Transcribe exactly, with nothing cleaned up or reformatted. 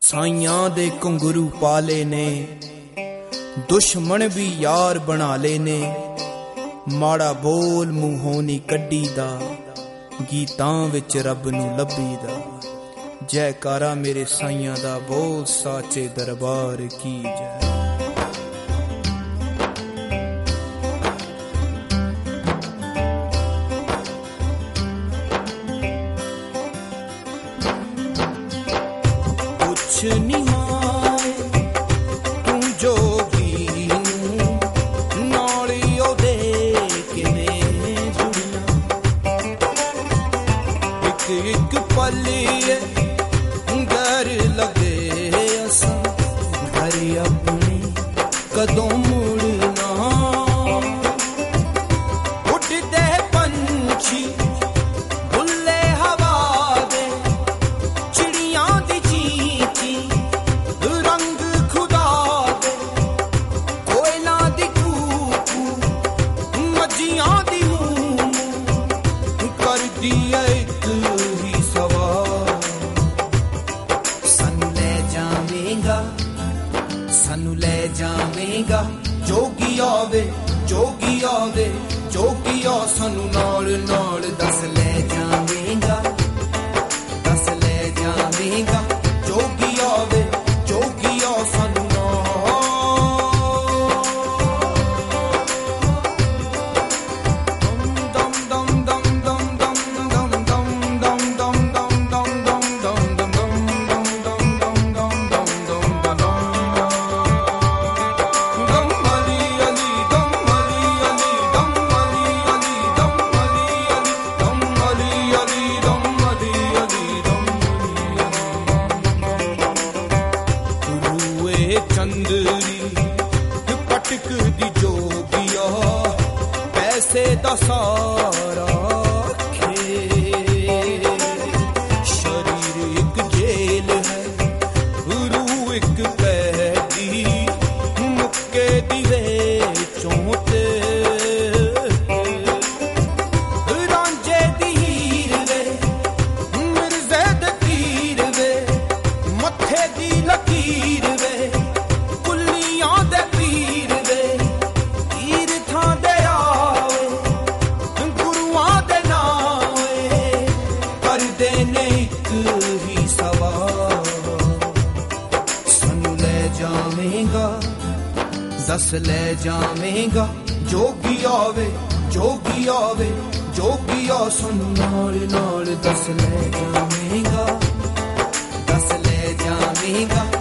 साइयां दे घुंघरू पाले ने, दुश्मन भी यार बना ले ने। माड़ा बोल मूहों नी कड्डी दा, गीतां विच रब नू लभी दा। जयकारा मेरे साइयां दा, बोल साचे दरबार की जय। कुछ नी माए तू जोगी नूं, नाली ओदे किवें जुड़ना। इक इक पलिए घर लगे असां, घर अपने कदों मुड़ना। उड़दे पंछी बुल्ले हवा दे, चिड़ियां दी चींची रंग खुदा दे। कोयला दी कूकू मज्जियां दी मूं कर दी एक ही सवाल। सानू ले जावेगा, सानू ले जावेगा जोगी आवे, जोगी आवे, जोगी आ सानू नाल नाल। दस ले जावेगा, दस ले जावेगा जोगी आवे, जोगी आ सानू चंदरी पटक दी जोगिया। पैसे दा सारा खेल, शरीर एक जेल है, रूह एक कैदी। मुक्के दी विचों ते रांझे दी हीर वे, मिर्ज़े दे तीर वे, मत्थे दी लकीर वे, कुल्लियां दे पीर वे। तीरथां दे आवे, गुरुआं दे नावे, करदे ने इक ही सवाल। सानू ले जावेगा, दस ले जावेगा जोगी आवे, जोगी आवे, जोगी आ सानू नाल नाल। दस ले जावेगा, दस ले जावेगा